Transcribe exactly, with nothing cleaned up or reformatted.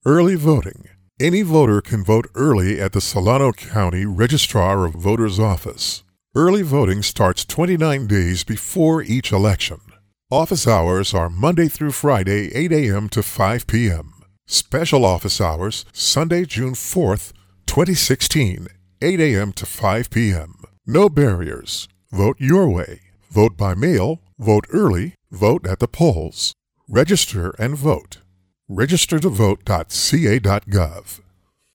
Early voting. Any voter can vote early at the Solano County Registrar of Voters Office. Early voting starts twenty-nine days before each election. Office hours are Monday through Friday, eight a.m. to five p.m. Special office hours, Sunday, June fourth, twenty sixteen, eight a.m. to five p.m. No barriers. Vote your way. Vote by mail. Vote early. Vote at the polls. Register and vote. register to vote dot c a dot gov.